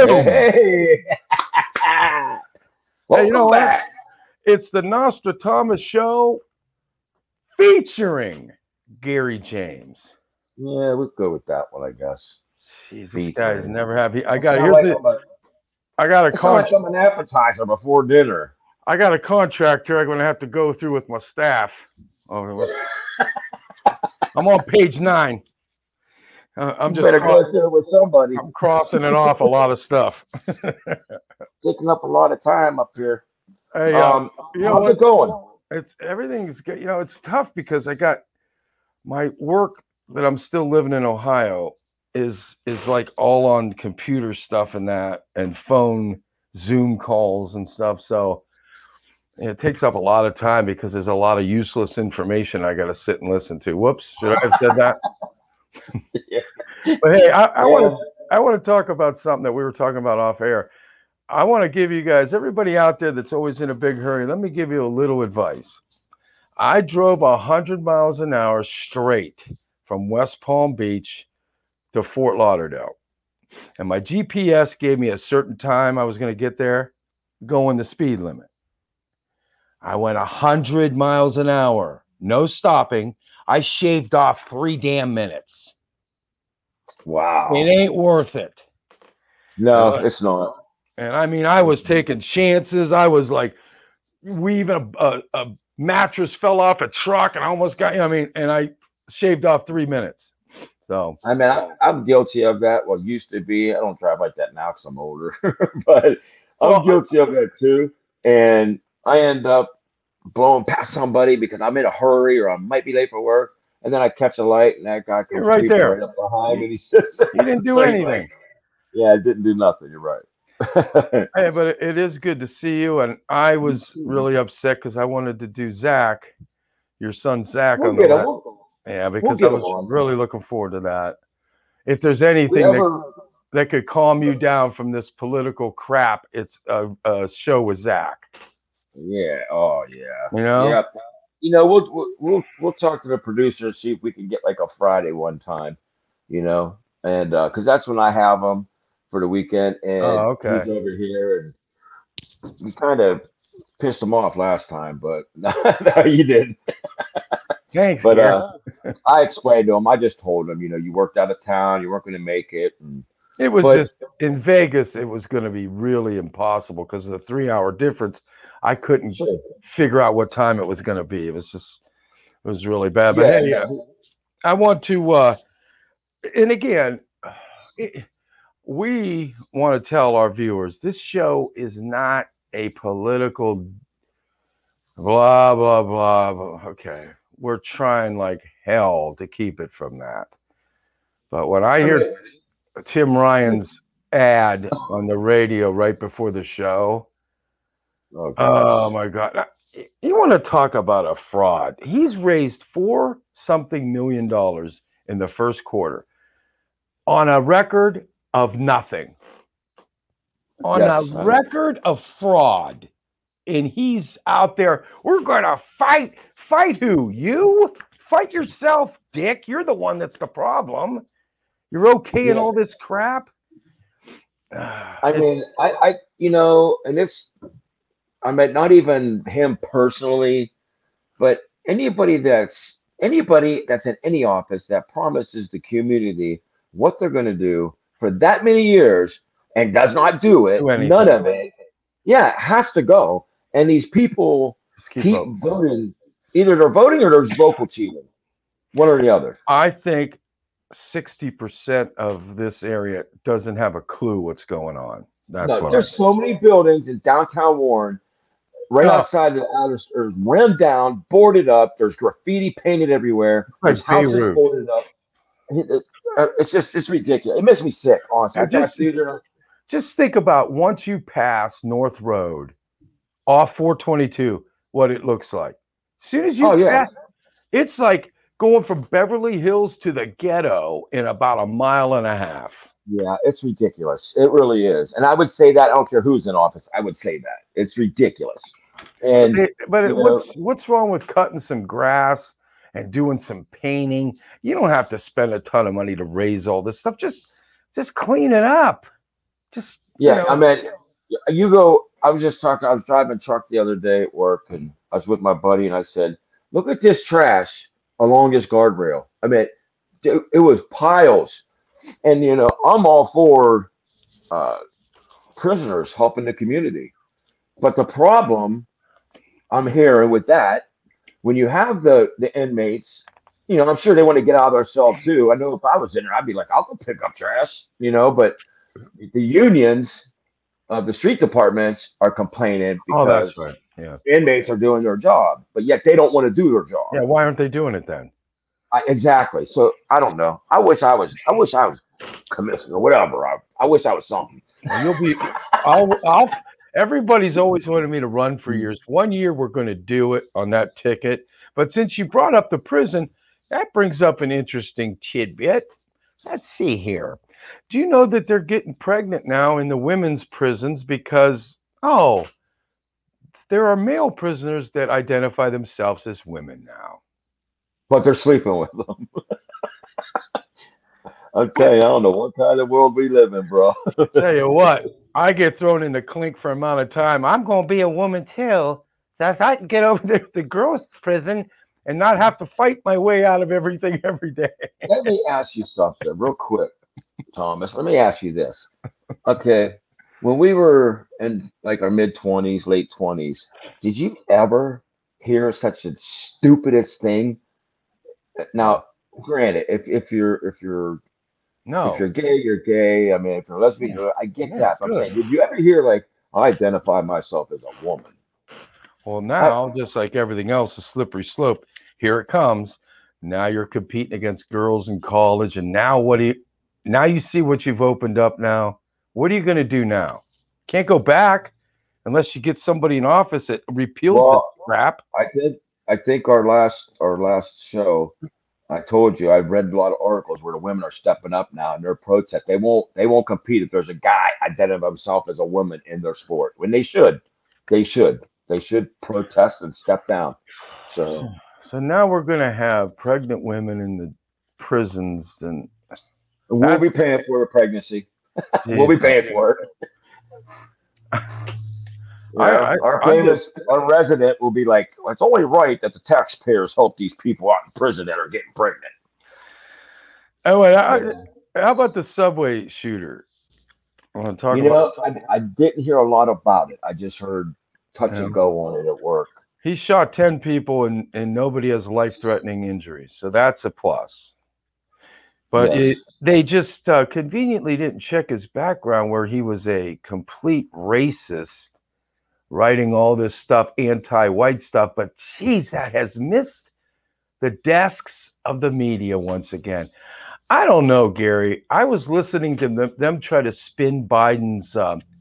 Boom! Hey, Hey, you welcome know what? back. It's the Nostradamus Show featuring Gary James. Yeah, we'll go with that one, I guess. Jeez, this guy is Featuring. never happy. I That got sound here's like it. I'm a, I got a that sound con. like I'm an appetizer before dinner. I got a contract here. I'm going to have to go through with my staff. I'm on page 9. I'm You just better go through it with somebody. I'm crossing it off a lot of stuff. Taking up a lot of time up here. Hey, you know How's what? it going? It's everything's good. It's tough because I got my work that I'm still living in Ohio is like all on computer stuff and that and phone Zoom calls and stuff. So it takes up a lot of time because there's a lot of useless information I got to sit and listen to. Whoops, should I have said that? But hey, I want to talk about something that we were talking about off air. I want to give you guys, everybody out there that's always in a big hurry, let me give you a little advice. I drove 100 miles an hour straight from West Palm Beach to Fort Lauderdale. And my GPS gave me a certain time I was going to get there, going the speed limit. I went 100 miles an hour, no stopping. I shaved off 3 damn minutes. Wow. It ain't worth it. No, it's not. And I mean, I was taking chances. I was like weaving a mattress fell off a truck and I almost got, and I shaved off 3 minutes. So I mean, I'm guilty of that. Well, used to be. I don't drive like that now because I'm older, but I'm guilty of that too. And I end up blowing past somebody because I'm in a hurry or I might be late for work. And then I catch a light and that guy you're comes right creeping there. right up behind me. And he's just, You didn't do so anything. yeah, I didn't do nothing. You're right. Hey, but it is good to see you. And I was really upset because I wanted to do Zach, your son Zach, We'll on get the him. yeah, We'll because I get him was on. really looking forward to that. If there's We anything ever, that could calm you down from this political crap, it's a show with Zach. yeah. Oh, yeah. You know? Yeah. We'll talk to the producer and see if we can get like a Friday one time. And because that's when I have him for the weekend, and Oh, he's okay. over here, and we kind of pissed him off last time, but no, you didn't. Thanks, But Gary. I explained to him. I just told him, you worked out of town, you weren't going to make it, It was but just in Vegas, it was going to be really impossible because of the 3-hour difference. I couldn't sure, figure out what time it was going to be. It was really bad. But yeah, hey, no, I want to, and again, we want to tell our viewers this show is not a political blah, blah, blah, blah. Okay. We're trying like hell to keep it from that. But when I I mean, hear Tim Ryan's ad on the radio right before the show, oh oh gosh, my God. Now, you want to talk about a fraud? He's raised $4-something million in the first quarter on a record of nothing, on a yes, I know. record of fraud. And he's out there. We're going to fight. Fight who? You? Fight yourself, Dick. You're the one that's the problem. You're okay in Yeah, all this crap. I mean, and it's, I mean, not even him personally, but anybody that's in any office that promises the community what they're going to do for that many years and does not do it, Do none anything. of it, yeah, has to go. And these people Just keep keep voting. voting. Either they're voting or there's vocal cheating, one or the other. I think 60% of this area doesn't have a clue what's going on. That's No, what I there's think. so many buildings in downtown Warren, right Oh, outside the outer, or rammed down, boarded up. There's graffiti painted everywhere. There's like houses Beirut. boarded up. It's ridiculous. It makes me sick, honestly. I drive Just through there. just think about once you pass North Road off 422, what it looks like. As soon as you Oh yeah, pass, it's like going from Beverly Hills to the ghetto in about a mile and a half. yeah, it's ridiculous. It really is. And I would say that I don't care who's in office. I would say that it's ridiculous. But And you know, what's wrong with cutting some grass and doing some painting? You don't have to spend a ton of money to raise all this stuff. Just clean it up. Just You Yeah, I know, mean, you go. I was just talking. I was driving a truck the other day at work, and I was with my buddy, and I said, "Look at this trash along this guardrail." I mean, it was piles, and I'm all for uh, prisoners helping the community, but the problem I'm hearing with that, when you have the inmates, I'm sure they want to get out of their cell too. I know if I was in there, I'd be like, I'll go pick up trash, but the unions of the street departments are complaining oh, that's because right. Yeah. inmates are doing their job, but yet they don't want to do their job. Yeah. Why aren't they doing it then? Exactly. So I don't know. I wish I was commissioner or whatever. I wish I was something. Well, you'll be. I'll. Everybody's always wanted me to run for years. One year we're going to do it on that ticket. But since you brought up the prison, that brings up an interesting tidbit. Let's see here. Do you know that they're getting pregnant now in the women's prisons because, oh, there are male prisoners that identify themselves as women now? But they're sleeping with them. I'm telling you, I don't know what kind of world we live in, bro. Tell you what, I get thrown in the clink for amount of time. I'm going to be a woman too. So if I can get over there to the girls' prison and not have to fight my way out of everything every day. Let me ask you something real quick, Thomas. Let me ask you this. Okay, when we were in like our mid 20s, late 20s, did you ever hear such a stupidest thing? Now, granted, if you're No. gay, you're gay. I mean, if you're lesbian, Yeah, I get yeah, that. But I'm good. saying, did you ever hear like I identify myself as a woman? Well, I, now, just like everything else, a slippery slope. Here it comes. Now you're competing against girls in college, and now what do you? Now you see what you've opened up. Now, what are you going to do now? Can't go back unless you get somebody in office that repeals this well, crap. I think our last show, I told you I've read a lot of articles where the women are stepping up now and they're protest. They won't compete if there's a guy identifying himself as a woman in their sport. When they should protest and step down. So, So so now we're going to have pregnant women in the prisons, and we'll that's be paying for the pregnancy. We'll be Jesus. paying for it. I, Our I'm just. famous, our resident will be like, well, it's only right that the taxpayers help these people out in prison that are getting pregnant. Oh, Yeah. how about the subway shooter? I want to talk You about. know, I didn't hear a lot about it. I just heard touch and Him. go on it at work. He shot 10 people and nobody has life-threatening injuries. So that's a plus. But Yes. they just conveniently didn't check his background where he was a complete racist, writing all this stuff, anti-white stuff. But geez, that has missed the desks of the media once again. I don't know, Gary. I was listening to them try to spin Biden's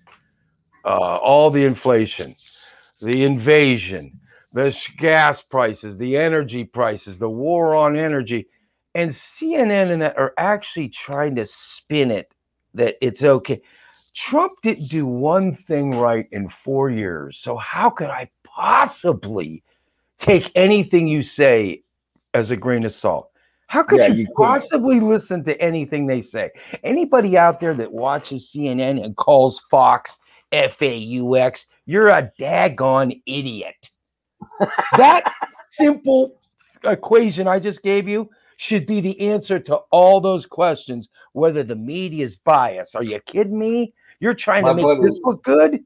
all the inflation, the invasion, the gas prices, the energy prices, the war on energy. And CNN and that are actually trying to spin it that it's okay. Trump didn't do one thing right in 4 years. So how could I possibly take anything you say as a grain of salt? How could Yeah, you you can't. possibly listen to anything they say? Anybody out there that watches CNN and calls Fox FAUX, you're a daggone idiot. That simple equation I just gave you should be the answer to all those questions, whether the media is biased. Are you kidding me? You're trying to My make buddy, this look good?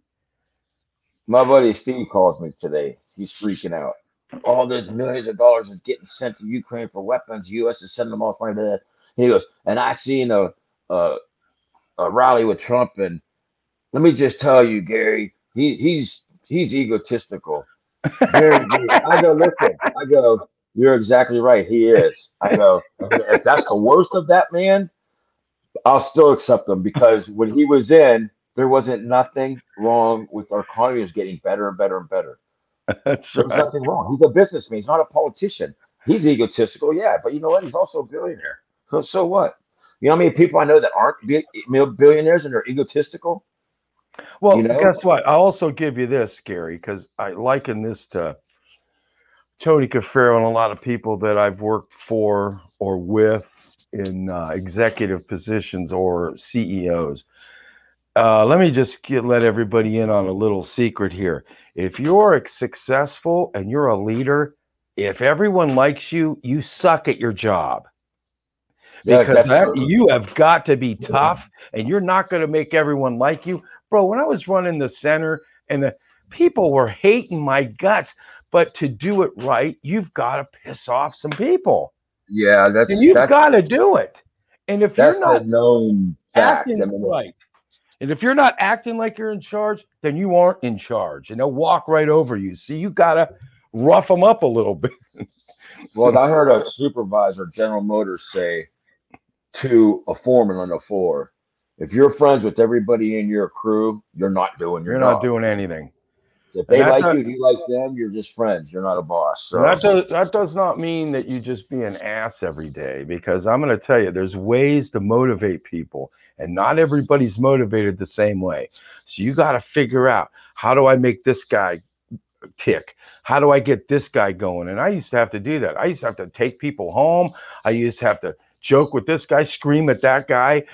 my buddy Steve calls me today. He's freaking out. All those millions of dollars is getting sent to Ukraine for weapons. U.S. is sending them off money to that. He goes, and I seen a a rally with Trump, and let me just tell you, Gary, he's egotistical. Very, very. I go, listen. I go, you're exactly right. He is. I go, if that's the worst of that man, I'll still accept him because when he was in, there wasn't nothing wrong with our economy. It was getting better and better and better. That's There was right. nothing wrong. He's a businessman. He's not a politician. He's egotistical, yeah, but you know what? He's also a billionaire. So what? You know how many people I know that aren't billionaires and they're egotistical? You Well, know? guess what? I'll also give you this, Gary, because I liken this to Tony Caffero and a lot of people that I've worked for or with in executive positions or CEOs. Let me just let everybody in on a little secret here. If you're successful and you're a leader, if everyone likes you, you suck at your job Yeah, because that's true. you have got to be tough and you're not going to make everyone like you. Bro, when I was running the center and the people were hating my guts, but to do it right, you've got to piss off some people Yeah, and you've got to do it. And if you're that's the not known fact. I acting mean, right, and if you're not acting like you're in charge, then you aren't in charge and they'll walk right over you. So you got to rough them up a little bit. well, I heard a supervisor, General Motors, say to a foreman on the floor, if you're friends with everybody in your crew, you're not doing your You're not job. doing anything. If And they that like does, you like them, you're just friends. You're not a boss. and So that does not mean that you just be an ass every day because I'm going to tell you there's ways to motivate people and not everybody's motivated the same way. So you got to figure out, how do I make this guy tick? How do I get this guy going? And I used to have to do that. I used to have to take people home. I used to have to joke with this guy, scream at that guy.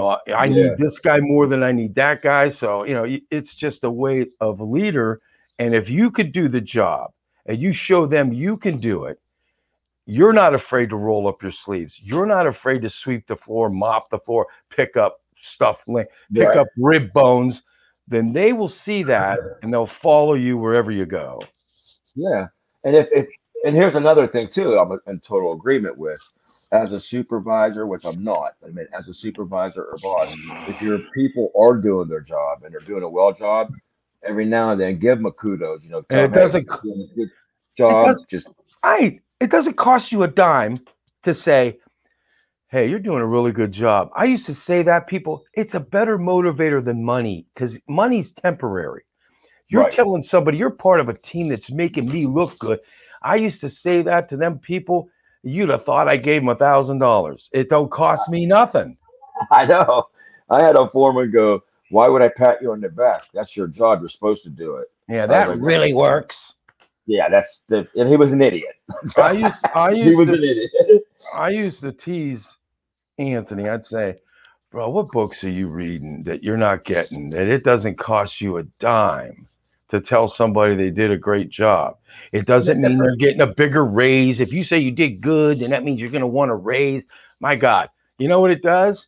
I yeah, need this guy more than I need that guy. So, it's just a way of leader. And if you could do the job and you show them you can do it, you're not afraid to roll up your sleeves. You're not afraid to sweep the floor, mop the floor, pick up stuff, pick right. up rib bones. Then they will see that and they'll follow you wherever you go. Yeah. And if and here's another thing too, I'm in total agreement with. As a supervisor, which I'm not, I mean, as a supervisor or boss, if your people are doing their job and they're doing a well job, every now and then give them a kudos. And Tell them, hey, you're doing a good it job. does Just it doesn't cost you a dime to say, hey, you're doing a really good job. I used to say that people, it's a better motivator than money because money's temporary. You're right. telling somebody you're part of a team that's making me look good. I used to say that to them people. You'd have thought I gave them $1,000. It don't cost me nothing. I know. I had a foreman go, "Why would I pat you on the back? That's your job. You're supposed to do it." Yeah, I was that like, really works. "Yeah, and he was an idiot. I used I He used was to an idiot." I used to tease Anthony. I'd say, bro, what books are you reading that you're not getting? That it doesn't cost you a dime to tell somebody they did a great job. It doesn't mean they're getting a bigger raise. If you say you did good, then that means you're going to want a raise. My God, you know what it does?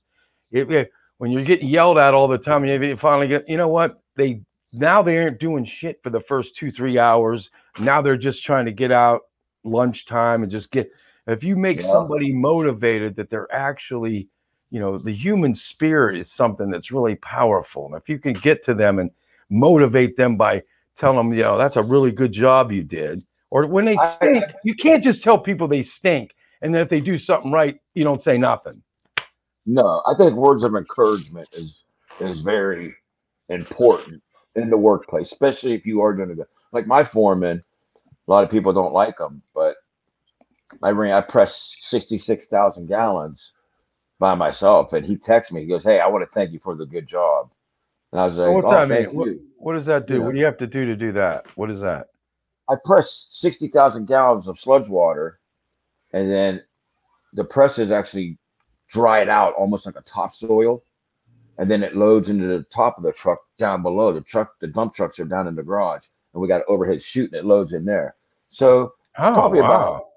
When you're getting yelled at all the time, you finally get, you know what? Now they aren't doing shit for the first 2-3 hours. Now they're just trying to get out lunchtime and just get. If you make Yeah. somebody motivated, that they're actually, the human spirit is something that's really powerful. And if you can get to them and motivate them by telling them, that's a really good job you did. Or when they stink, you can't just tell people they stink. And then if they do something right, you don't say nothing. No, I think words of encouragement is very important in the workplace, especially if you are doing it. Like my foreman, a lot of people don't like him, but I pressed 66,000 gallons by myself, and he texts me. He goes, "Hey, I want to thank you for the good job." And I was So like, what's "Oh, that mean? thank you." What does that You do? What know, do you have to do that? What is that? I pressed 60,000 gallons of sludge water, and then the presses actually dried out almost like a topsoil, and then it loads into the top of the truck down below. The dump trucks are down in the garage, and we got an overhead chute, and it loads in there. So Oh, probably about wow.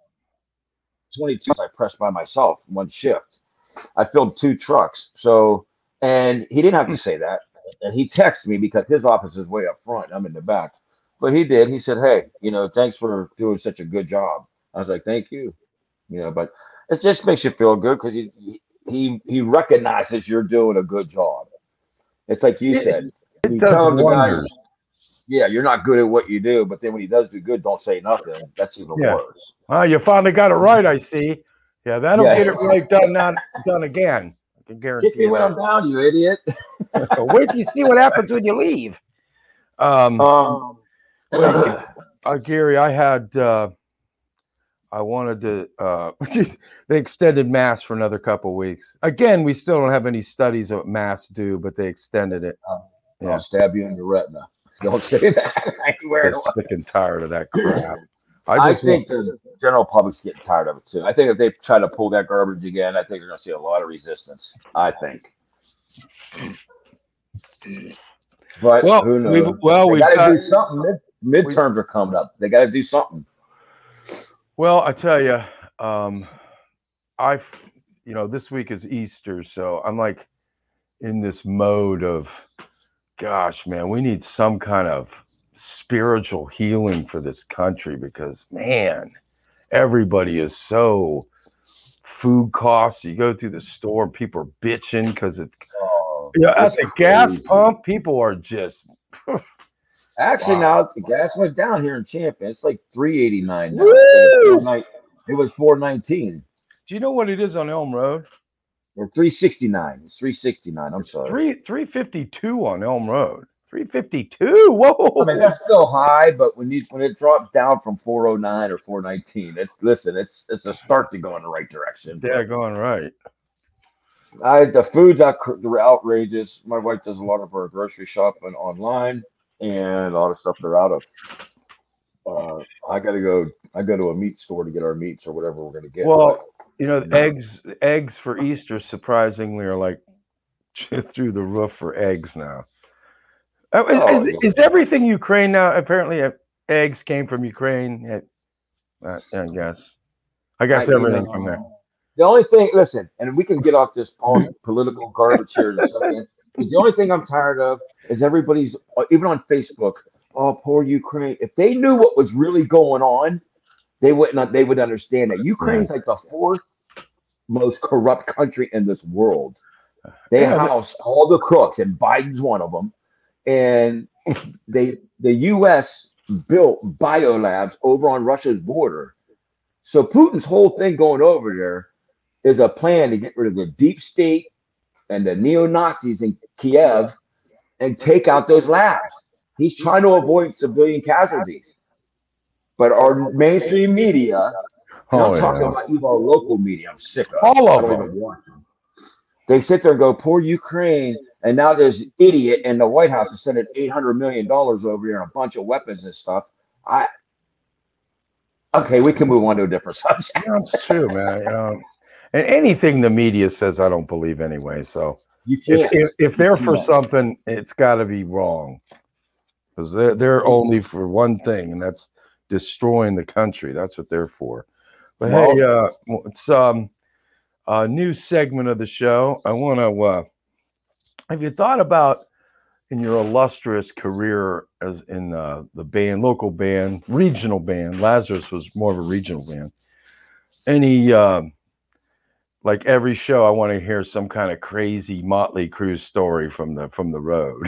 22 I pressed by myself in one shift. I filled 2 trucks. So, and he didn't have to say that. And he texted me because his office is way up front. I'm in the back. But he did. He said, "Hey, thanks for doing such a good job." I was like, "Thank you." But it just makes you feel good because he recognizes you're doing a good job. It's like you It, said. it You does tell the guy, wonders. yeah, you're not good at what you do, but then when he does do good, don't say nothing. That's even Yeah. worse. Oh, you finally got it right, I see. Yeah, that'll Yeah. get it right done, not done again. I can Kick guarantee me you when that. I'm down, you idiot. Wait till you see what happens when you leave. Um, Um, well, Gary, I wanted to, they extended mass for another couple of weeks. Again, we still don't have any studies of what mass do, but they extended it. I'll Yeah. stab you in your retina. Don't say that. I ain't wearing Just one. sick and tired of that crap. I I just want, think the general public's getting tired of it too. I think if they try to pull that garbage again, I think they're going to see a lot of resistance. I think. But Well, who knows? we've They got got. to do something. Midterms are coming up. They got to do something. Well, I tell you, this week is Easter, so I'm like in this mode of, gosh, man, we need some kind of spiritual healing for this country because, man, everybody is so food costs. You go through the store, people are bitching because at the gas pump, people are just. Actually, now the gas went down here in Champion. It's like $3.89 now. It was $4.19. Do you know what it is on Elm Road? Or $3.69. It's $3.69. I'm sorry. $3.52 on Elm Road. $3.52. Whoa! I mean, that's still high, but when it drops down from $4.09 or $4.19, it's a start to go in the right direction. Yeah, going right. The food's outrageous. My wife does a lot of her grocery shopping online, and a lot of stuff they're out of. I go to a meat store to get our meats or whatever we're gonna get. Well, eggs for Easter surprisingly are like through the roof for eggs now. Is everything Ukraine now? Apparently, eggs came from Ukraine. I guess everything from there. The only thing, listen, and we can get off this political garbage here in a second. The only thing I'm tired of is everybody's, even on Facebook, oh, poor Ukraine. If they knew what was really going on, they would understand that Ukraine's like the fourth most corrupt country in this world. They house all the crooks, and Biden's one of them. And the U.S. built biolabs over on Russia's border. So Putin's whole thing going over there is a plan to get rid of the deep state and the neo-Nazis in Kiev and take out those labs. He's trying to avoid civilian casualties. But our mainstream media, I'm talking about even our local media, I'm sick of all of them. They sit there and go, poor Ukraine, and now there's an idiot in the White House is sending $800 million over here and a bunch of weapons and stuff. Okay, we can move on to a different subject. That's true, man. And anything the media says, I don't believe anyway. So if they're for something, it's got to be wrong because they're only for one thing, and that's destroying the country. That's what they're for. But hey, it's a new segment of the show. I want to. Have you thought about in your illustrious career as in the band, local band, regional band? Lazarus was more of a regional band. Any like every show, I want to hear some kind of crazy Motley Crue story from the road.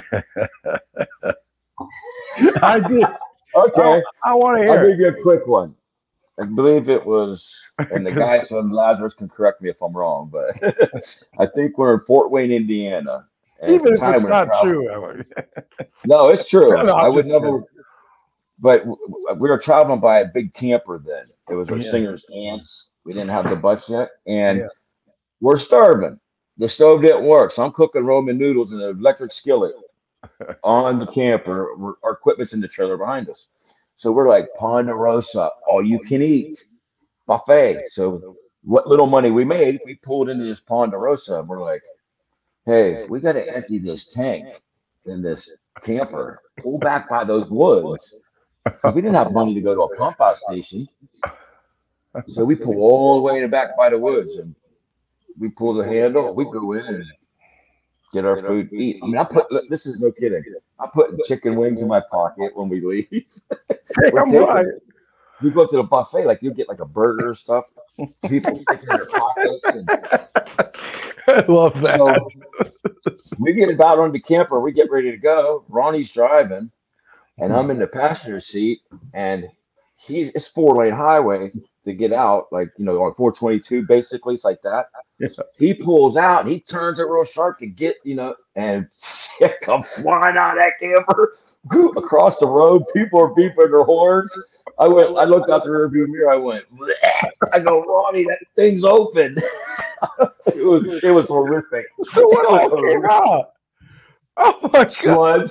I did. Okay. I want to hear. I'll give you a quick one. I believe it was, and the guys from Lazarus can correct me if I'm wrong, but I think we're in Fort Wayne, Indiana. Even if it's not true. No, it's true. I would never. But we were traveling by a big camper then. It was our singer's aunt's. We didn't have the bus yet, and we're starving. The stove didn't work, so I'm cooking Roman noodles in an electric skillet on the camper. Our equipment's in the trailer behind us. So we're like, Ponderosa, all you can eat buffet. So what little money we made, we pulled into this Ponderosa, and we're like, hey, we got to empty this tank in this camper, pull back by those woods. We didn't have money to go to a pump out station. So we pull all the way in the back by the woods, and we pull the handle. We go in and get our food to eat. I mean, this is no kidding. I'm putting chicken wings in my pocket when we leave. Right. We go to the buffet, like you get like a burger or stuff. People sticking in their pockets. I love that. So we get about on the camper. We get ready to go. Ronnie's driving, and I'm in the passenger seat, and it's 4-lane highway to get out, like, on 422, basically. It's like that. Yeah. He pulls out, and he turns it real sharp to get, and shit comes flying out of that camper across the road. People are beeping their horns. I looked out the rearview mirror. I went, bleh. I go, Ronnie, that thing's open. It was horrific. So what all came out? Oh my God.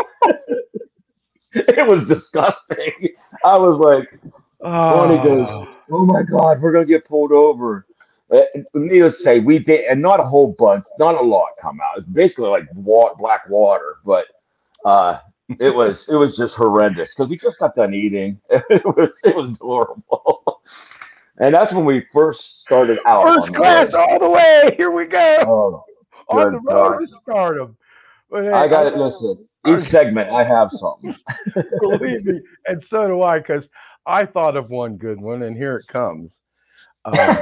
It was disgusting. I was like, Ronnie goes, oh my God, we're gonna get pulled over. Needless to say, we did, and not a whole bunch, not a lot come out. It's basically like black water, but uh, it was just horrendous because we just got done eating. It was horrible, and that's when we first started out First on the class road. all the way. Here we go Oh, on the good road God! to stardom. But hey, I got it. Listen, each I segment I have something. believe me, and so do I, because I thought of one good one, and here it comes. Um,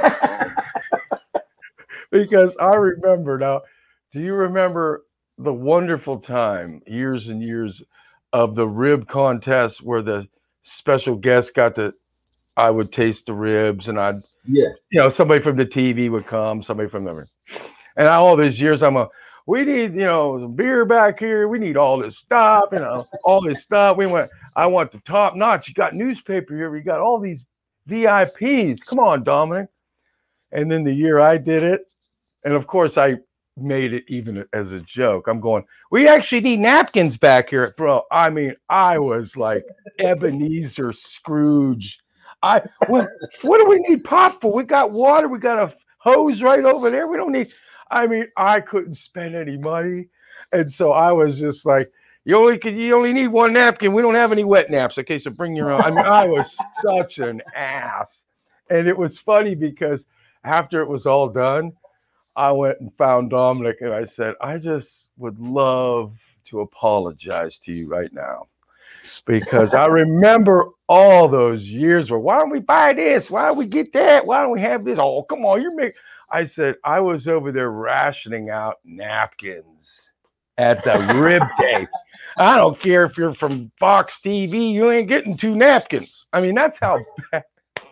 because I remember now. Do you remember the wonderful time, years and years, of the rib contest where the special guest got to? I would taste the ribs, and I'd, Yeah. somebody from the TV would come, somebody from the, and all these years, we need, beer back here. We need all this stuff, all this stuff. I want the top notch. You got newspaper here. We got all these VIPs. Come on, Dominic. And then the year I did it, and of course I made it even as a joke. I'm going, we actually need napkins back here, bro. I mean, I was like Ebenezer Scrooge. What do we need pop for? We got water, we got a hose right over there. We don't need, I mean, I couldn't spend any money. And so I was just like, you only need one napkin. We don't have any wet naps. Okay, so bring your own. I mean, I was such an ass. And it was funny because after it was all done, I went and found Dominic and I said, I just would love to apologize to you right now because I remember all those years where, why don't we buy this? Why don't we get that? Why don't we have this? Oh, come on, I said, I was over there rationing out napkins at the rib tape. I don't care if you're from Fox TV, you ain't getting 2 napkins. I mean, that's how bad.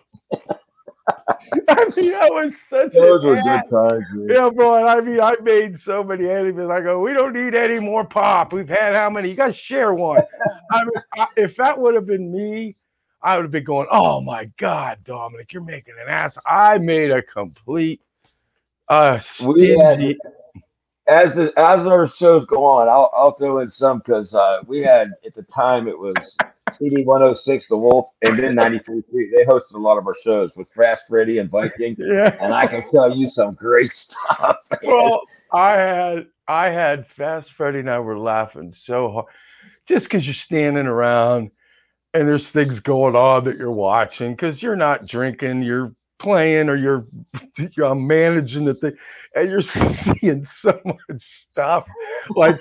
I mean, I was such Those were good times, man. yeah, bro. I mean, I made so many enemies. I go, we don't need any more pop. We've had how many? You got to share one. I mean, if that would have been me, I would have been going, oh my God, Dominic, you're making an ass. I made a complete We had, stingy. as our shows go on, I'll throw in some because we had at the time it was CD 106, The Wolf, and then 93.3. They hosted a lot of our shows with Fast Freddy and Viking, and I Yeah. can tell you some great stuff. Man. Well, I had Fast Freddy and I were laughing so hard just because you're standing around and there's things going on that you're watching because you're not drinking, you're playing, or you're managing the thing, and you're seeing so much stuff like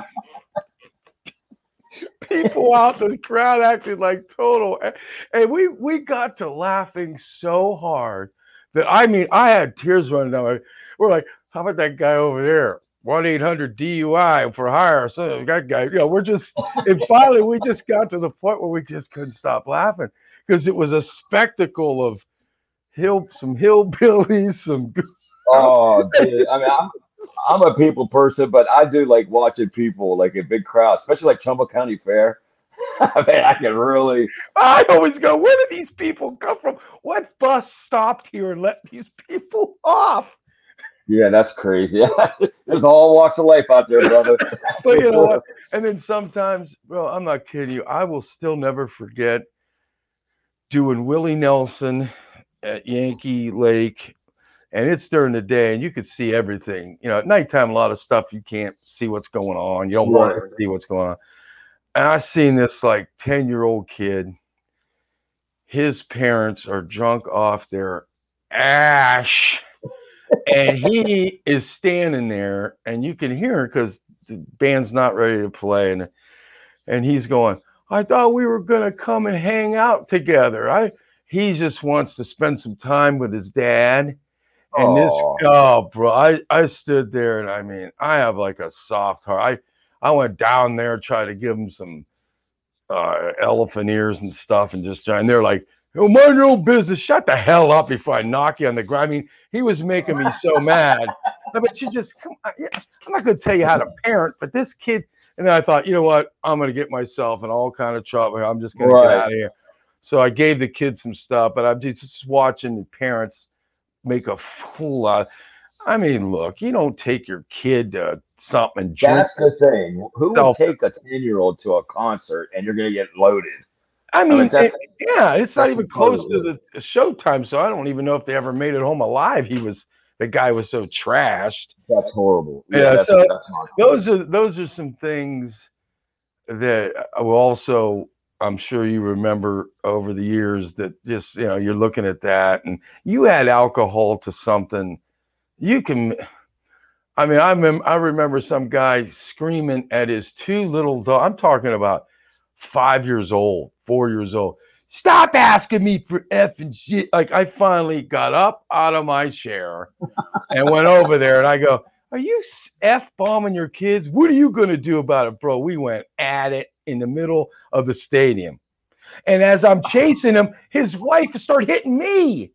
people out in the crowd acting like total, and we got to laughing so hard that I mean I had tears running down. We're like, how about that guy over there? 1-800 DUI for hire. So that guy, we're just, and finally we just got to the point where we just couldn't stop laughing because it was a spectacle of some hillbillies, some. Oh, dude. I mean, I'm a people person, but I do like watching people like in big crowds, especially like Trumbull County Fair. I mean, I can really. I always go, where do these people come from? What bus stopped here and let these people off? Yeah, that's crazy. There's all walks of life out there, brother. But you know what? And then sometimes, bro, I'm not kidding you. I will still never forget doing Willie Nelson at Yankee Lake. And it's during the day, and you could see everything. At nighttime, a lot of stuff you can't see what's going on. You don't want to see what's going on. And I seen this like 10-year-old kid. His parents are drunk off their ash. And he is standing there, and you can hear it because the band's not ready to play. And he's going, I thought we were going to come and hang out together. He just wants to spend some time with his dad. And bro, I stood there, and I mean, I have like a soft heart. I went down there, tried to give him some elephant ears and stuff, and they're like, oh, mind your own business. Shut the hell up before I knock you on the ground. I mean, he was making me so mad. But you just come on. I'm not going to tell you how to parent, but this kid. And then I thought, you know what? I'm going to get myself in all kind of trouble. I'm just going to get out of here. So I gave the kid some stuff, but I'm just watching the parents make a fool out. I mean, look, you don't take your kid to something and drink. That's the thing. Who would take a 10-year-old to a concert and you're going to get loaded? I mean, that's yeah, it's not even close totally to the showtime, so I don't even know if they ever made it home alive. The guy was so trashed. that's horrible. Yeah, Yeah, so that's not cool. those are some things that will also, I'm sure you remember over the years that just, you're looking at that and you add alcohol to something, you can. I mean, I remember some guy screaming at his two little dog. I'm talking about 5 years old, 4 years old. Stop asking me for F and G. Like, I finally got up out of my chair and went over there and I go, are you F bombing your kids? What are you going to do about it, bro? We went at it in the middle of the stadium. And as I'm chasing him, his wife started hitting me.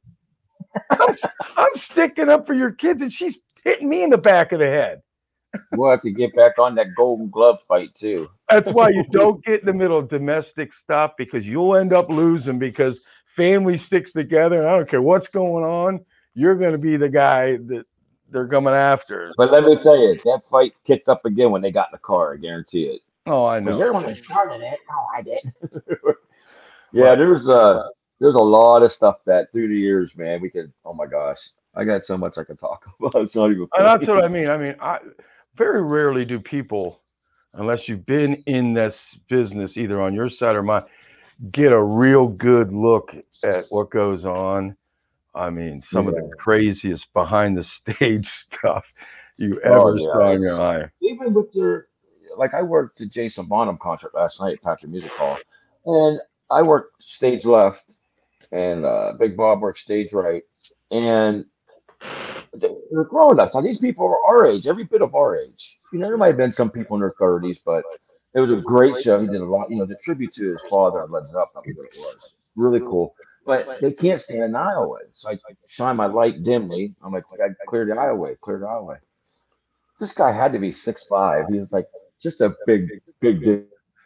I'm sticking up for your kids and she's hitting me in the back of the head. We'll have to get back on that Golden Glove fight too. That's why you don't get in the middle of domestic stuff, because you'll end up losing, because family sticks together. And I don't care what's going on. You're going to be the guy that they're coming after. But let me tell you, that fight kicked up again when they got in the car. I guarantee it. Oh, I know. You're the one that started it. No, I didn't. Yeah, there's a lot of stuff that through the years, man, we could. Oh my gosh, I got so much I could talk about. It's not even And that's funny. what I mean. I mean, very rarely do people, unless you've been in this business either on your side or mine, get a real good look at what goes on. I mean, some of the craziest behind the stage stuff you ever saw in your eye. Even with like I worked at Jason Bonham concert last night at Patrick Music Hall, and I worked stage left, and Big Bob worked stage right, and they're grown ups. Now these people are our age, every bit of our age. There might have been some people in their 30s, but it was a great show. He did a lot, the tribute to his father on Led Zeppelin. I believe it was really cool. But they can't stand an aisleway. So I shine my light dimly. I'm like, I cleared the aisleway. This guy had to be 6'5". He's like just a big dude.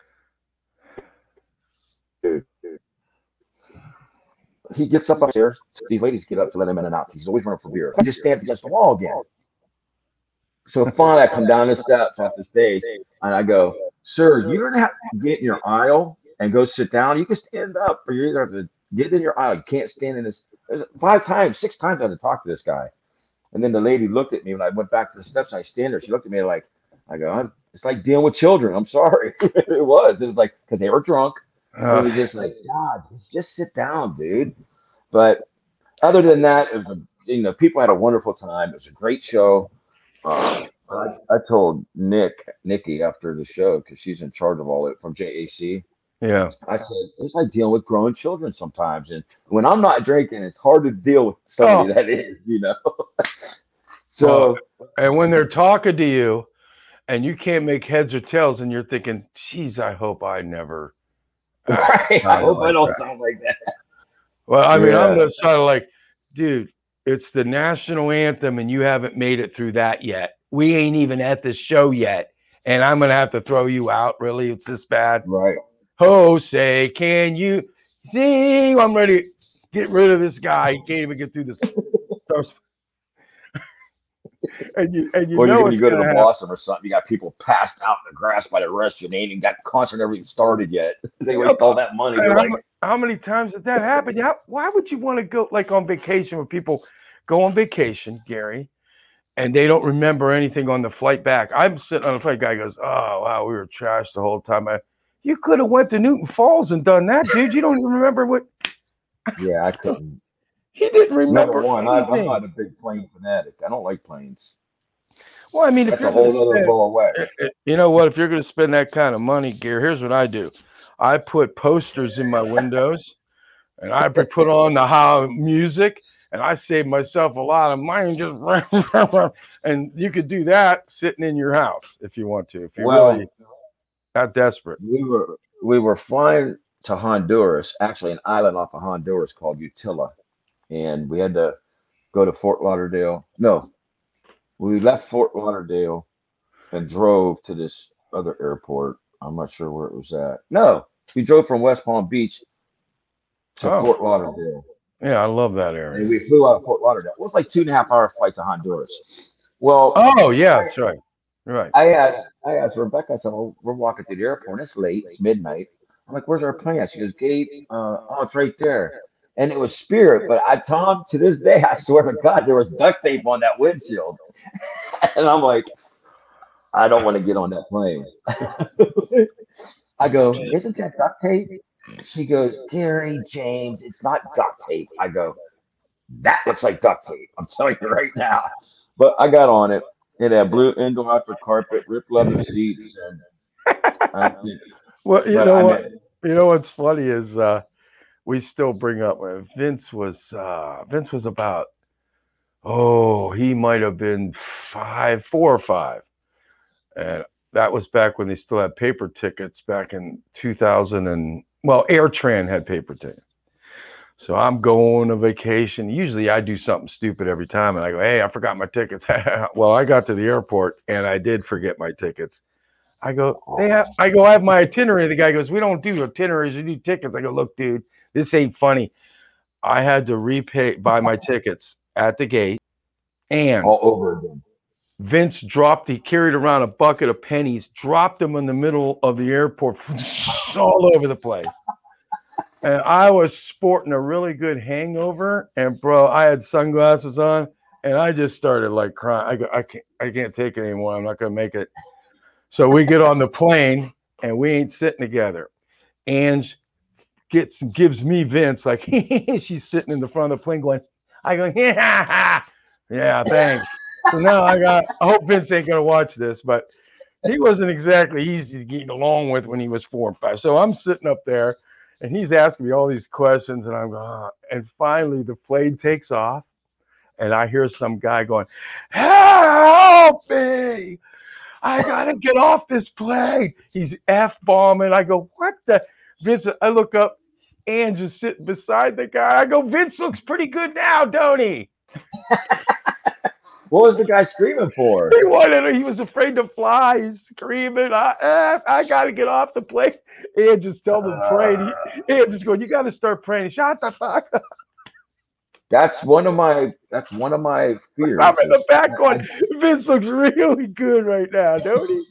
He gets up there. These ladies get up to let him in and out. He's always running for beer. He just stands against the wall again. So finally, I come down the steps off the stage, and I go, "Sir, you don't have to get in your aisle and go sit down. You can stand up, or you either have to get in your aisle. You can't stand in this." 6 times I had to talk to this guy. And then the lady looked at me when I went back to the steps, and I stand there. She looked at me like, it's like dealing with children. I'm sorry. It was like, because they were drunk. It was just like, God, just sit down, dude. But other than that, it was people had a wonderful time. It was a great show. I told Nikki after the show, because she's in charge of all it from JAC. Yeah. I said, it's like dealing with grown children sometimes. And when I'm not drinking, it's hard to deal with somebody that is, So, and when they're talking to you and you can't make heads or tails, and you're thinking, geez, I hope I never. Right. I hope I don't sound like that. Well, I mean, I'm just kind of like, dude, it's the national anthem and you haven't made it through that yet. We ain't even at the show yet. And I'm going to have to throw you out. Really? It's this bad? Right. Jose, can you sing? I'm ready to get rid of this guy. He can't even get through this. and you or know you go to the Blossom or something. You got people passed out in the grass by the restaurant. They ain't even got the concert never even started yet. They waste all that money. How many times did that happen? Yeah. Why would you want to go like on vacation where people go on vacation, Gary, and they don't remember anything on the flight back? I'm sitting on the flight. Guy goes, "Oh wow, we were trashed the whole time." You could have went to Newton Falls and done that, dude. You don't even remember what. Yeah, I couldn't. He didn't remember. Number one, I'm not a big plane fanatic. I don't like planes. Well, I mean, that's a whole other blow away. You know what? If you're going to spend that kind of money, Gary, here's what I do. I put posters in my windows, and I put on the how music, and I save myself a lot of money. And you could do that sitting in your house if you want to. If you're really that desperate. We were flying to Honduras, actually an island off of Honduras called Utila, and we had to go to Fort Lauderdale. No, we left Fort Lauderdale and drove to this other airport. I'm not sure where it was at. No, we drove from West Palm Beach to Fort Lauderdale. Yeah, I love that area. And we flew out of Fort Lauderdale. It was like 2.5-hour flight to Honduras. Well, yeah, that's right. Right. I asked Rebecca, I said, well, we're walking to the airport. It's late. It's midnight. I'm like, where's our plane at? She goes, Gabe, oh, it's right there. And it was Spirit, but Tom, to this day, I swear to God, there was duct tape on that windshield. And I'm like, I don't want to get on that plane. I go, isn't that duct tape? She goes, Gary James, it's not duct tape. I go, that looks like duct tape. I'm telling you right now. But I got on it. It had blue indoor outdoor carpet, ripped leather seats, and I think, Well, you but know I what? mean, You know what's funny is we still bring up Vince was about, oh, he might have been 4 or 5, and that was back when they still had paper tickets back in 2000, and well, AirTran had paper tickets. So I'm going on vacation. Usually I do something stupid every time, and I go, hey, I forgot my tickets. Well, I got to the airport and I did forget my tickets. I go, I have my itinerary. The guy goes, we don't do itineraries, we do tickets. I go, look, dude, this ain't funny. I had to buy my tickets at the gate, and all over again. Vince he carried around a bucket of pennies, dropped them in the middle of the airport, all over the place. And I was sporting a really good hangover, and bro, I had sunglasses on, and I just started like crying. I go, I can't take it anymore. I'm not gonna make it. So we get on the plane, and we ain't sitting together. Ange gives me Vince, like she's sitting in the front of the plane going, I go, yeah, thanks. So now I hope Vince ain't gonna watch this, but he wasn't exactly easy to get along with when he was 4 and 5. So I'm sitting up there, and he's asking me all these questions, and I'm going, and finally the plane takes off, and I hear some guy going, help me! I gotta get off this plane. He's F-bombing. I go, what the? Vince, I look up, and just sitting beside the guy. I go, Vince looks pretty good now, don't he? What was the guy screaming for? He was afraid to fly. He's screaming, I got to get off the plane. And just tell him to pray. And just going, you got to start praying. Shut the fuck up. That's one of my fears. I'm in the back going, Vince looks really good right now, don't he?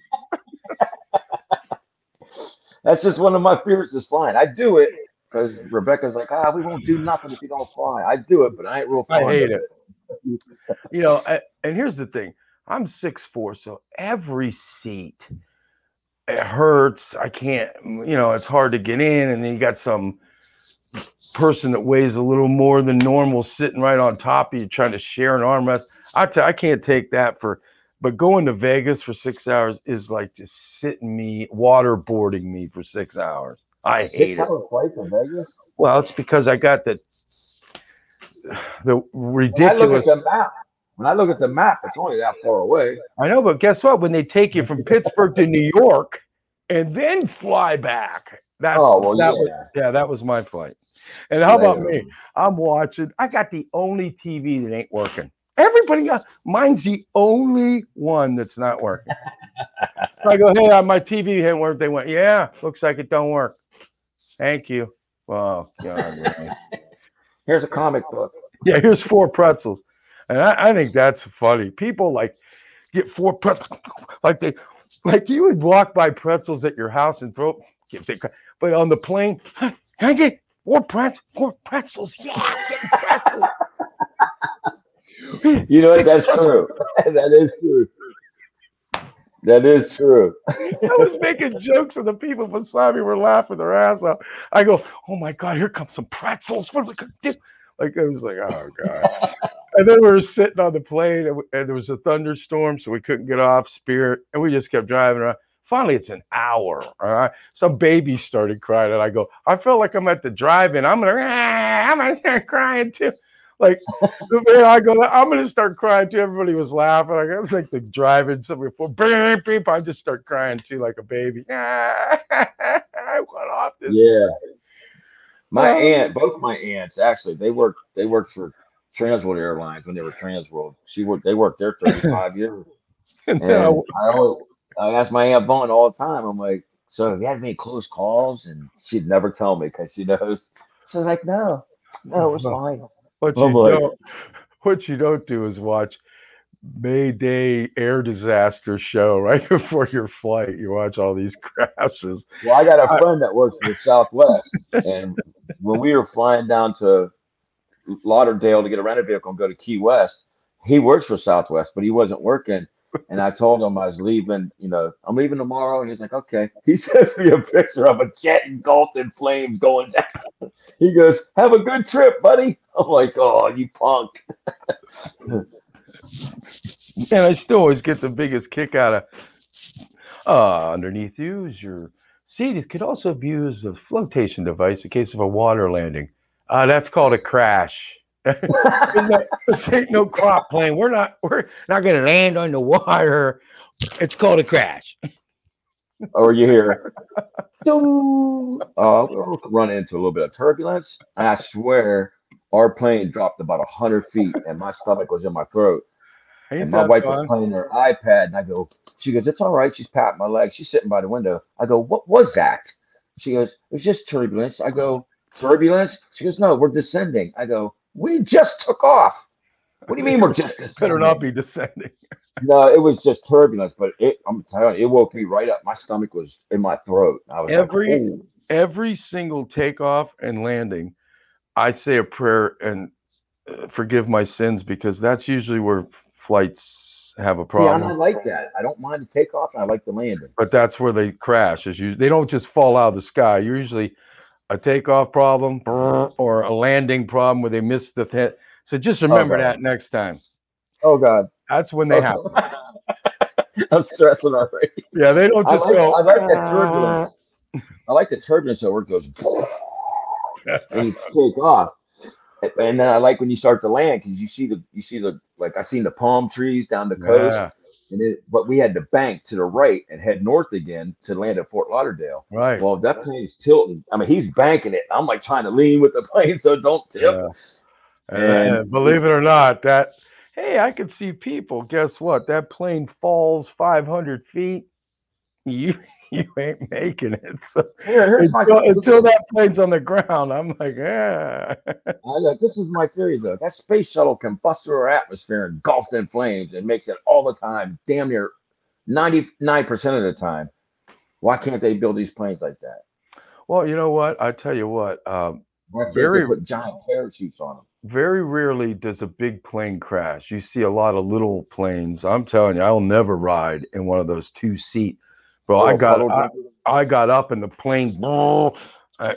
That's just one of my fears is flying. I do it because Rebecca's like, we won't do nothing if you don't fly. I do it, but I ain't real fond I hate of it. You know, and here's the thing. I'm 6'4", so every seat, it hurts. I can't, it's hard to get in, and then you got some person that weighs a little more than normal sitting right on top of you trying to share an armrest. I can't take that but going to Vegas for 6 hours is like just waterboarding me for 6 hours. I hate it. 6-hour flight to Vegas? Well, it's because I got the ridiculous. When I look at the map, it's only that far away. I know, but guess what? When they take you from Pittsburgh to New York and then fly back, that was my flight. And how about me? I'm watching. I got the only TV that ain't working. Everybody else, mine's the only one that's not working. So I go, hey, my TV didn't work. They went, yeah, looks like it don't work. Thank you. Oh, God, man. Here's a comic book. Yeah, here's 4 pretzels. And I think that's funny. People like get 4 pretzels, like you would walk by pretzels at your house and throw. But on the plane, can I get 4 pretzels? Yeah, get pretzels. You know what? That's true. That is true. That is true. I was making jokes, and the people beside me were laughing their ass off. I go, oh my God, here comes some pretzels. What are we gonna do? Like, I was like, oh God. And then we were sitting on the plane, and there was a thunderstorm, so we couldn't get off Spirit, and we just kept driving around. Finally, it's an hour. All right, some baby started crying, and I go, I feel like I'm at the drive-in. I'm gonna start crying too. Like, I go, I'm gonna start crying too. Everybody was laughing. I was like the drive-in. Somebody beep. I just start crying too, like a baby. I went off this. Yeah. Both my aunts, actually, they worked for Transworld Airlines when they were Transworld. They worked there 35 years. And I asked my Aunt Vaughn all the time. I'm like, so have you had any close calls? And she'd never tell me because she knows. She was like, no, it was fine. What you don't do is watch Mayday air disaster show right before your flight. You watch all these crashes. Well, I got a I, friend that works for Southwest, and when we were flying down to Lauderdale to get a rental vehicle and go to Key West, he works for Southwest, but he wasn't working. And I told him I was leaving, I'm leaving tomorrow. And he's like, okay. He sends me a picture of a jet engulfed in flames going down. He goes, have a good trip, buddy. I'm like, oh, you punk. and I still always get the biggest kick out of underneath you is your seat. It could also be used as a flotation device in case of a water landing. That's called a crash. This ain't no crop plane. We're not going to land on the water. It's called a crash. Or you hear, we'll run into a little bit of turbulence. And I swear, our plane dropped about 100 feet, and my stomach was in my throat. Ain't And my that wife was fun? playing her iPad, and I go, she goes, it's all right. She's patting my leg. She's sitting by the window. I go, what was that? She goes, it's just turbulence. I go, turbulence? She goes, no, we're descending. I go, we just took off. What do you mean we're just Better not descending? be descending. No, it was just turbulence, but I'm telling you, it woke me right up. My stomach was in my throat. I was like, Every oh, every single takeoff and landing, I say a prayer and forgive my sins because that's usually where flights have a see, and I problem. like that. I don't mind the takeoff, and I like the landing. But that's where they crash. Is usually they don't just fall out of the sky. Usually a takeoff problem or a landing problem where they miss the hit. So just Oh, remember God. that next time. Oh, God. That's when they Okay. happen. I'm stressing already. Yeah, they don't I just like go. I like that turbulence. I like the turbulence where it goes and you take off. And then I like when you start to land because you see the like I seen the palm trees down the coast, Yeah, but we had to bank to the right and head north again to land at Fort Lauderdale. right. Well, that plane's tilting. I mean, he's banking it. I'm like trying to lean with the plane so it don't tip. Yeah. And Believe it or not, that hey, I could see people. Guess what? That plane falls 500 feet. You you ain't making it. So here's my until that plane's on the ground, I'm like, yeah. this is my theory though. That space shuttle can bust through our atmosphere engulfed in flames and makes it all the time, damn near 99% of the time. Why can't they build these planes like that? Well, you know what? I tell you what. Why can't they Very put giant parachutes on them? very rarely does a big plane crash. You see a lot of little planes. I'm telling you, I'll never ride in one of those two-seat. Bro, Oh, a puddle I got up and the plane. I,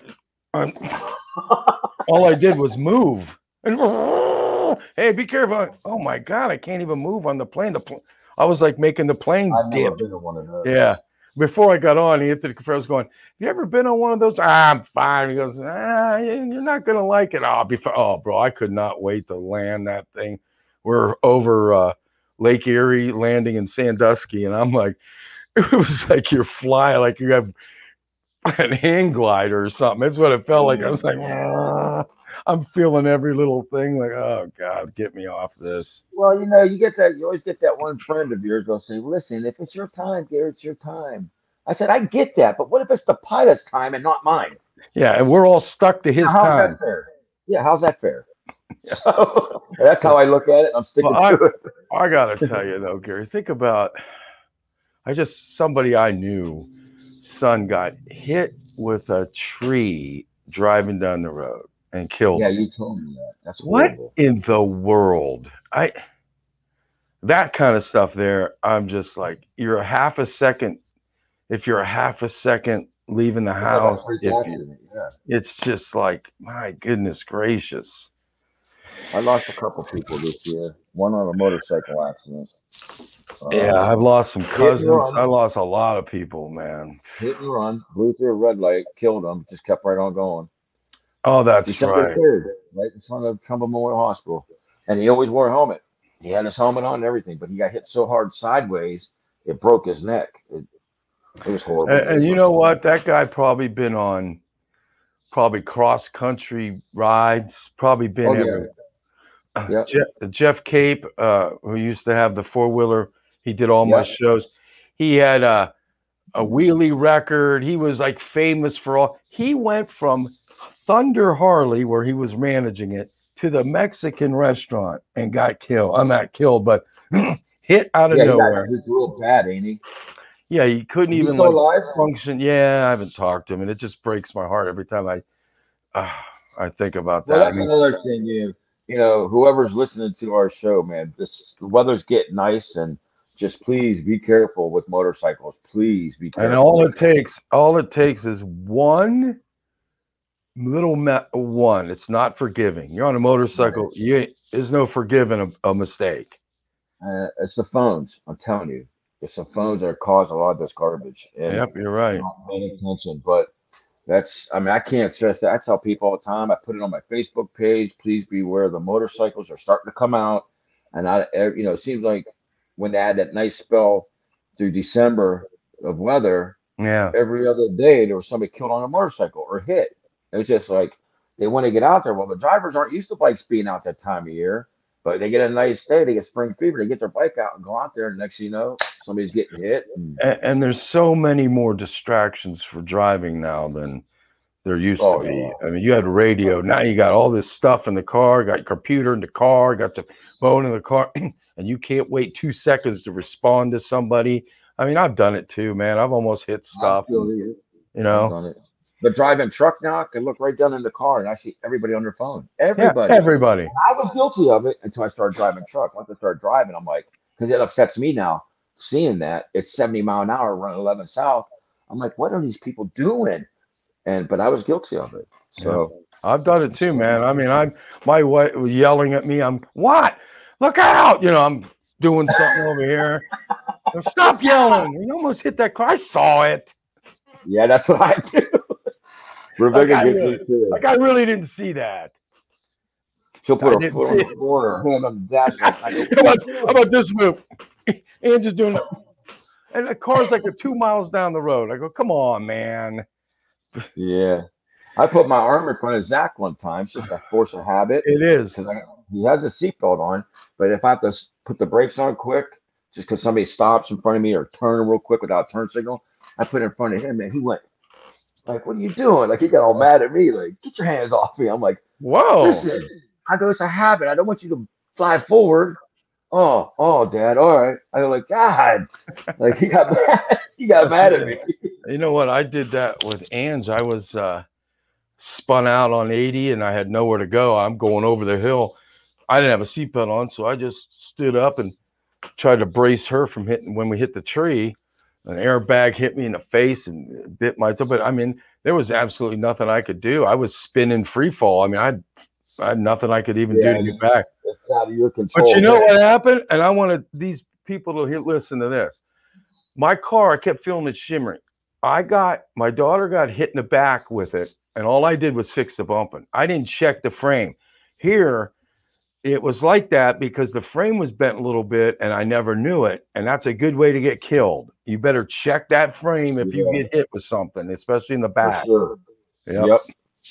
all I did was move. And hey, be careful! Oh my God, I can't even move on the plane. I was like making the plane I've never dip. been to one of those. Yeah. Before I got on, he hit the controls going, you ever been on one of those? I'm fine. He goes, you're not going to like it. Oh, bro, I could not wait to land that thing. We're over Lake Erie landing in Sandusky. And I'm like, it was like you're flying, like you have a hang glider or something. That's what it felt like. I was like, I'm feeling every little thing. Like, oh God, get me off this. Well, you get that. You always get that one friend of yours will say, "Listen, if it's your time, Gary, it's your time." I said, "I get that, but what if it's the pilot's time and not mine? Yeah, and we're all stuck to his How's that time. fair? Yeah, how's that fair?" So that's how I look at it. I'm sticking Well, to it. I gotta tell you though, Gary, think about somebody I knew, son got hit with a tree driving down the road and killed Yeah, him. you told me that. That's What horrible. in the world? That kind of stuff there, I'm just like, you're a half a second. If you're a half a second leaving the It's like a house, freak if you, accident. Yeah, it's just like, my goodness gracious. I lost a couple people this year. One on a motorcycle accident. Yeah, I've lost some Hit and cousins. I run, lost a lot of people, man. hit and run, blew through a red light, killed him, just kept right on going. Oh, that's December right. 3rd, right in front of Trumbull Memorial Hospital. And he always wore a helmet. He had his helmet on and everything, but he got hit so hard sideways, it broke his neck. It was horrible. And you know what? That guy probably been on cross country rides, probably been Oh, yeah. everywhere. Yep. Jeff Cape, who used to have the 4-wheeler, he did all my Yep. shows. He had a wheelie record. He was like famous for all. He went from Thunder Harley, where he was managing it, to the Mexican restaurant and got killed. I'm not killed, but hit out of Yeah, nowhere. he's real bad, ain't he? Yeah, he couldn't Is he even still like alive? function. Yeah, I haven't talked to him, and it just breaks my heart every time uh, I think about Well, that. I that's mean, another thing. Whoever's listening to our show, man, the weather's getting nice, and just please be careful with motorcycles. Please be and careful. all it takes is one little one. It's not forgiving. You're on a motorcycle. There's no forgiving a mistake. It's the phones. I'm telling you, it's the phones that cause a lot of this garbage, and Yep, you're right. not paying attention. But I mean, I can't stress that. I tell people all the time. I put it on my Facebook page. Please beware. The motorcycles are starting to come out, and it seems like when they had that nice spell through December of weather, Yeah. every other day there was somebody killed on a motorcycle or hit. It was just like they want to get out there. Well, the drivers aren't used to bikes being out that time of year, but they get a nice day, they get spring fever, they get their bike out and go out there, and next thing you know, somebody's getting hit. And there's so many more distractions for driving now than there used to Oh be. yeah. I mean, you had radio. Now you got all this stuff in the car, got your computer in the car, got the phone in the car, and you can't wait 2 seconds to respond to somebody. I mean, I've done it too, man. I've almost hit I stuff, feel and you. you I've know, done it. But driving truck now, I can look right down in the car and I see everybody on their phone. yeah, Everybody. everybody. I was guilty of it until I started driving truck. Once I started driving, I'm like, because it upsets me now seeing that it's 70 mile an hour running 11 south. I'm like, what are these people doing? But I was guilty of it. Yeah, So I've done it it's too, funny. man. I mean, my wife was yelling at me. I'm what? Look out! I'm doing something over here. Stop yelling! You almost hit that car. I saw it. Yeah, that's what I do. Like Rebecca I gets really, me too. like I really didn't see that. She'll put I her didn't foot see on it. the floor, her hand on the dash. Like, I go, how what are about you how doing? about this move? And just doing it. And the car's like 2 miles down the road. I go, come on, man. Yeah. I put my arm in front of Zach one time. It's just a force of habit It is. because he has a seatbelt on. But if I have to put the brakes on quick, just because somebody stops in front of me or turn real quick without turn signal, I put it in front of him and he went like, "What are you doing?" Like he got all mad at me, like, "Get your hands off me!" I'm like, Whoa. "Listen, I go, it's a habit. I don't want you to slide forward." Oh, Dad. All right. I go like, God, like he got mad. He got mad at me. You know what? I did that with Ange. I was spun out on 80 and I had nowhere to go. I'm going over the hill. I didn't have a seatbelt on, so I just stood up and tried to brace her from hitting. When we hit the tree, an airbag hit me in the face and bit my toe. But I mean, there was absolutely nothing I could do. I was spinning free fall. I mean, I had nothing I could even do Yeah, to get back. it's out of your But you control know then. what happened? And I wanted these people to listen to this. My car, I kept feeling it shimmering. My daughter got hit in the back with it, and all I did was fix the bumping. I didn't check the frame. Here, it was like that because the frame was bent a little bit and I never knew it. And that's a good way to get killed. You better check that frame if you Yeah, get hit with something, especially in the for back. sure. Yep. Yep.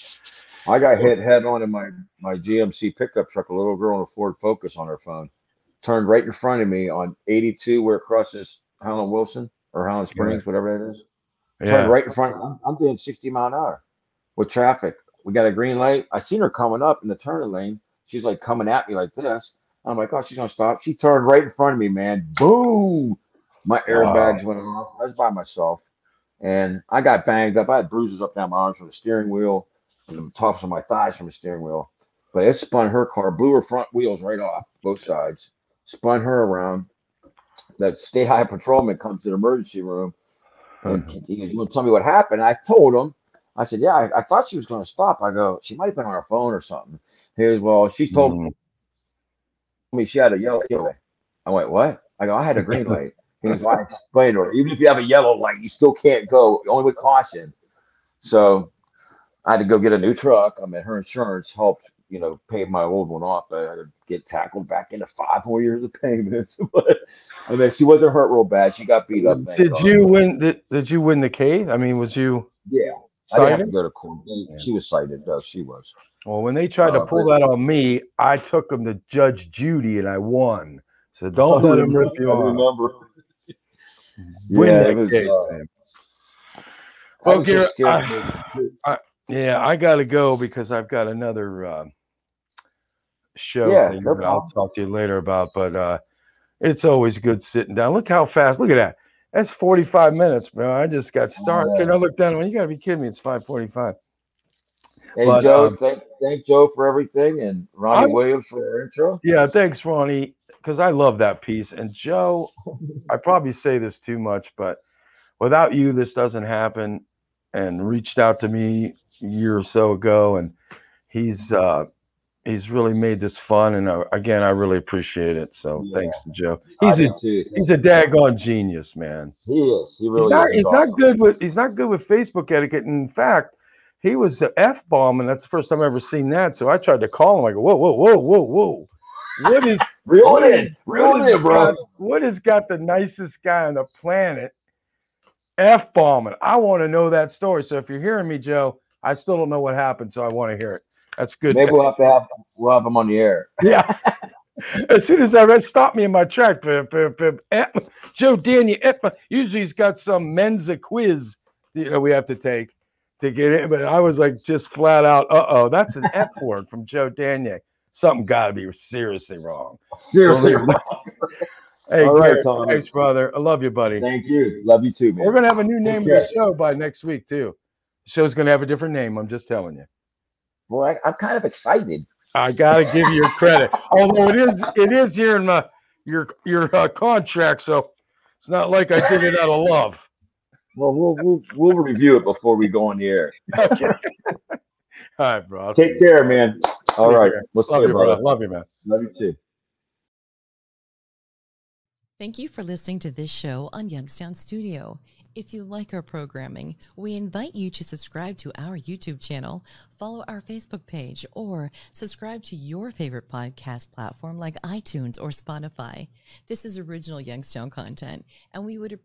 I got hit head on in my GMC pickup truck. A little girl in a Ford Focus on her phone turned right in front of me on 82 where it crosses Howland Wilson or Howland Yeah. Springs, whatever that is. Turned Yeah. right in front. I'm doing 60 mile an hour with traffic. We got a green light. I seen her coming up in the turning lane. She's like coming at me like this. I'm like, oh, she's gonna stop. She turned right in front of me, man. Boom! My Wow. airbags went off. I was by myself, and I got banged up. I had bruises up down my arms from the steering wheel, and the tops of my thighs from the steering wheel. But it spun her car, blew her front wheels right off, both sides, spun her around. The state high patrolman comes to the emergency room and he goes, "You want to tell me what happened?" I told him. I said, "Yeah, I thought she was going to stop." I go, "She might have been on her phone or something." He goes, "Well, she told Mm. me she had a yellow light." I went, "What?" I go, "I had a green light." He goes, "Well, I explained to her, even if you have a yellow light, you still can't go, only with caution." So I had to go get a new truck. I mean, her insurance helped, pay my old one off. But I had to get tackled back into 5 more years of payments. But I mean, she wasn't hurt real bad. She got beat up, thank Did God. you win? Did you win the case? I mean, was you Yeah, I didn't have to cited? go to court. Yeah. She was cited, though. She was. Well, when they tried to pull But that on me, I took them to Judge Judy and I won. So I don't let them rip remember. you I off. remember. Win Yeah, it that was. case, man. I Well, was just Garrett, scared. yeah, I got to go because I've got another show Yeah, thing no that I'll problem. talk to you later about. But It's always good sitting down. Look how fast. Look at that. That's 45 minutes, bro. I just got started. Can I look down? You got to be kidding me. It's 5:45. Hey, But Joe, thank Joe for everything and Ronnie Williams for our intro. yeah, thanks, Ronnie, because I love that piece. And Joe, I probably say this too much, but without you, this doesn't happen. And reached out to me a year or so ago, and he's really made this fun. And again, I really appreciate it. So thanks to Joe. He's a daggone genius, man. He is. He really is. He's not good with Facebook etiquette. In fact, he was an F-bomb, and that's the first time I've ever seen that. So I tried to call him. I go, whoa. What is what has got the nicest guy on the planet F-bombing? I want to know that story. So if you're hearing me, Joe, I still don't know what happened, so I want to hear it. That's good. Maybe we'll have him on the air. Yeah. As soon as I read, stop me in my track. Joe Daniel, usually he's got some Mensa quiz, we have to take to get it. But I was like, just flat out, that's an F word from Joe Daniel. Something got to be seriously wrong. Seriously wrong. Hey, all right, Tom. Thanks, brother. I love you, buddy. Thank you. Love you too, man. We're gonna have a new name of the show by next week too. The show's gonna have a different name. I'm just telling you. Boy, I'm kind of excited. I gotta give you your credit, although it is here in your contract, so it's not like I did it out of love. Well, we'll review it before we go on the air. Okay. All right, bro. Take care, man. All right. Love you, brother. Love you, man. Love you too. Thank you for listening to this show on Youngstown Studio. If you like our programming, we invite you to subscribe to our YouTube channel, follow our Facebook page, or subscribe to your favorite podcast platform like iTunes or Spotify. This is original Youngstown content, and we would appreciate